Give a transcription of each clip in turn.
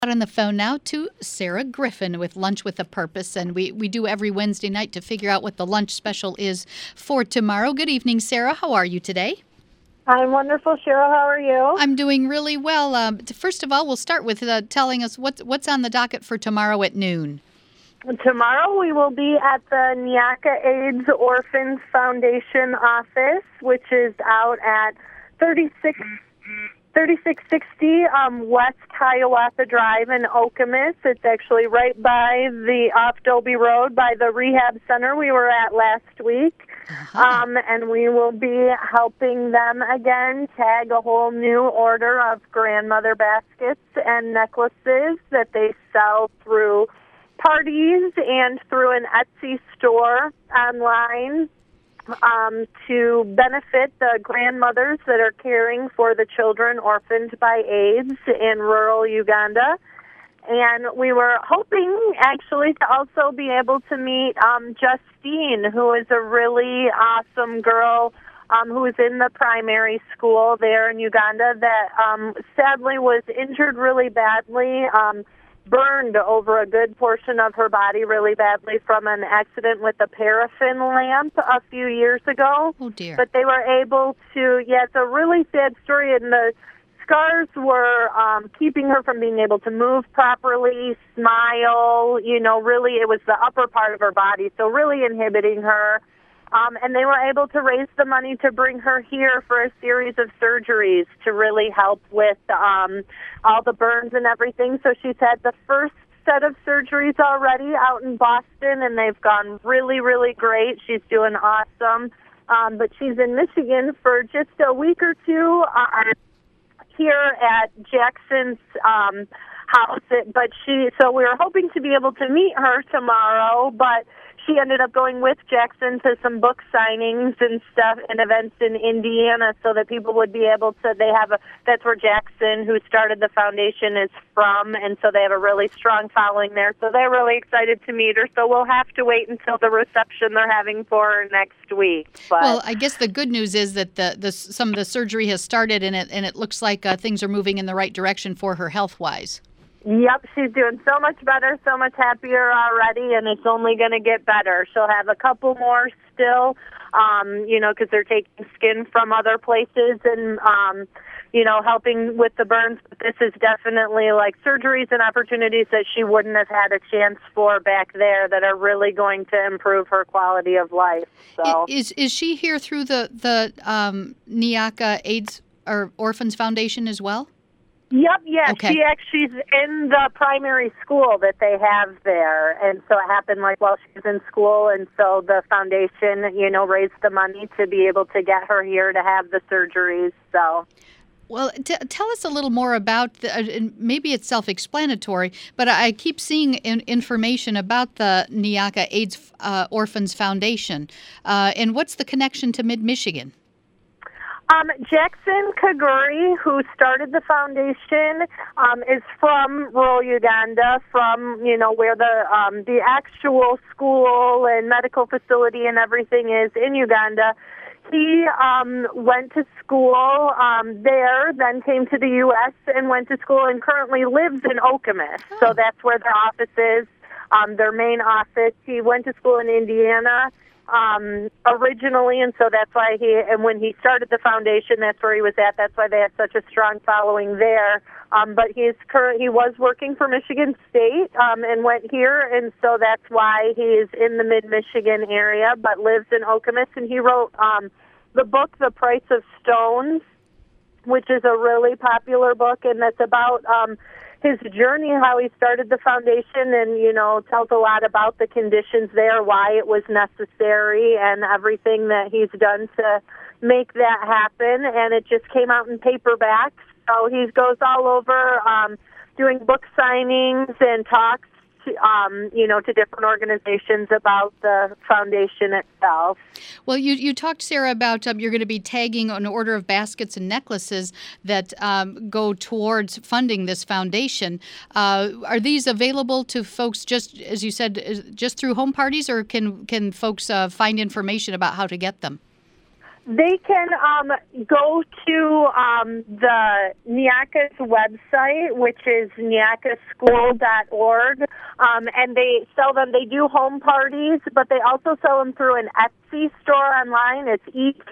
On the phone now to Sarah Griffin with Lunch with a Purpose, and we do every Wednesday night to figure out what the lunch special is for tomorrow. Good evening, Sarah. How are you today? I'm wonderful, Cheryl. How are you? I'm doing really well. First of all, we'll start with telling us what's on the docket for tomorrow at noon. Tomorrow we will be at the Neaka AIDS Orphans Foundation office, which is out at 3660 West Hiawatha Drive in Okemos. It's actually right by the off Dobie Road by the rehab center we were at last week. And we will be helping them again tag a whole new order of grandmother baskets and necklaces that they sell through parties and through an Etsy store online to benefit the grandmothers that are caring for the children orphaned by AIDS in rural Uganda. And we were hoping, actually, to also be able to meet Justine, who is a really awesome girl who is in the primary school there in Uganda that sadly was injured really badly, burned over a good portion of her body really badly from an accident with a paraffin lamp a few years ago. Oh, dear. But they were able to, it's a really sad story, and the scars were keeping her from being able to move properly, smile, really it was the upper part of her body, so really inhibiting her. And they were able to raise the money to bring her here for a series of surgeries to really help with all the burns and everything. So she's had the first set of surgeries already out in Boston, and they've gone really, really great. She's doing awesome. But she's in Michigan for just a week or two here at Jackson's house. So we were hoping to be able to meet her tomorrow, but she ended up going with Jackson to some book signings and stuff and events in Indiana so that people would be able to, that's where Jackson, who started the foundation, is from, and so they have a really strong following there. So they're really excited to meet her. So we'll have to wait until the reception they're having for her next week. But, well, I guess the good news is that some of the surgery has started, and it looks like things are moving in the right direction for her health-wise. Yep, she's doing so much better, so much happier already, and it's only going to get better. She'll have a couple more still, because they're taking skin from other places and, helping with the burns. But this is definitely like surgeries and opportunities that she wouldn't have had a chance for back there that are really going to improve her quality of life. So, Is she here through the Neaka AIDS or Orphans Foundation as well? Yep, yes. Okay. She's in the primary school that they have there, and so it happened while she was in school, and so the foundation, raised the money to be able to get her here to have the surgeries, so. Well, tell us a little more about, maybe it's self-explanatory, but I keep seeing information about the Neaka AIDS Orphans Foundation, and what's the connection to Mid-Michigan? Jackson Kaguri, who started the foundation, is from rural Uganda, from where the actual school and medical facility and everything is in Uganda. He went to school there, then came to the U.S. and went to school, and currently lives in Okemos. Oh. So that's where their office is, their main office. He went to school in Indiana originally, and so that's why when he started the foundation, that's where he was at. That's why they have such a strong following there. But he was working for Michigan State and went here, and so that's why he is in the mid-Michigan area, but lives in Okemos. And he wrote the book, The Price of Stones, which is a really popular book, and that's about his journey, how he started the foundation, and, tells a lot about the conditions there, why it was necessary, and everything that he's done to make that happen. And it just came out in paperback. So he goes all over doing book signings and talks to different organizations about the foundation itself. Well, you talked, Sarah, about you're going to be tagging an order of baskets and necklaces that go towards funding this foundation. Are these available to folks just, as you said, just through home parties, or can folks find information about how to get them? They can go to the NYACA's website, which is nyacaschool.org, and they sell them. They do home parties, but they also sell them through an Etsy store online. It's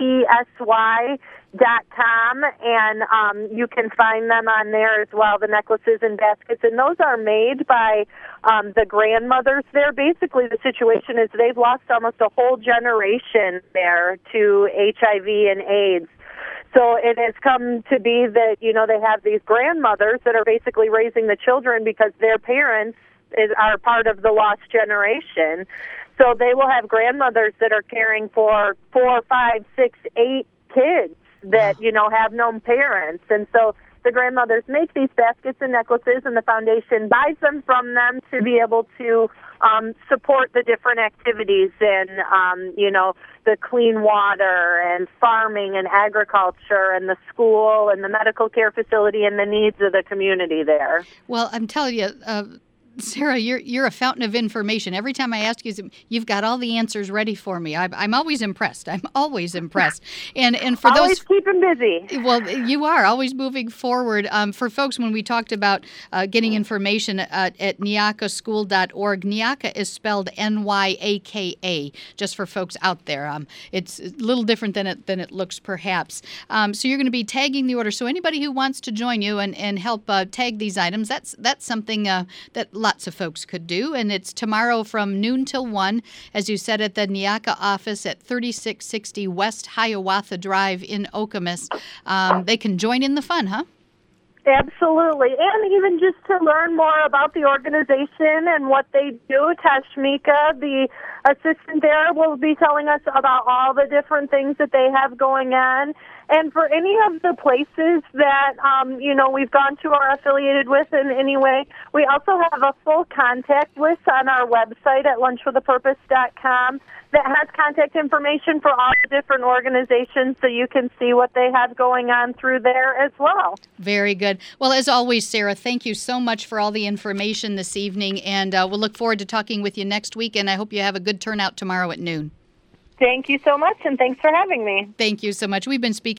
EPSY.com, and you can find them on there as well, the necklaces and baskets. And those are made by the grandmothers there. Basically, the situation is they've lost almost a whole generation there to HIV and AIDS. So it has come to be that, they have these grandmothers that are basically raising the children because their parents are part of the lost generation. So they will have grandmothers that are caring for 4, 5, 6, 8 kids that, have no parents. And so the grandmothers make these baskets and necklaces, and the foundation buys them from them to be able to support the different activities in, the clean water and farming and agriculture and the school and the medical care facility and the needs of the community there. Well, I'm telling you, Sarah, you're a fountain of information. Every time I ask you, you've got all the answers ready for me. I'm always impressed. I'm always impressed. And for always those keeping busy. Well, you are always moving forward. For folks, when we talked about getting information at nyacaschool.org, NYACA is spelled NYAKA. Just for folks out there, it's a little different than it looks, perhaps. So you're going to be tagging the order. So anybody who wants to join you and help tag these items, that's something that lots of folks could do. And it's tomorrow from noon till 1, as you said, at the NYACA office at 3660 West Hiawatha Drive in Okemos. They can join in the fun, huh? Absolutely. And even just to learn more about the organization and what they do, Tashmika, the assistant there, will be telling us about all the different things that they have going on. And for any of the places that, we've gone to or affiliated with in any way, we also have a full contact list on our website at lunchwithapurpose.com that has contact information for all the different organizations, so you can see what they have going on through there as well. Very good. Well, as always, Sarah, thank you so much for all the information this evening, and we'll look forward to talking with you next week, and I hope you have a good turnout tomorrow at noon. Thank you so much, and thanks for having me. Thank you so much. We've been speaking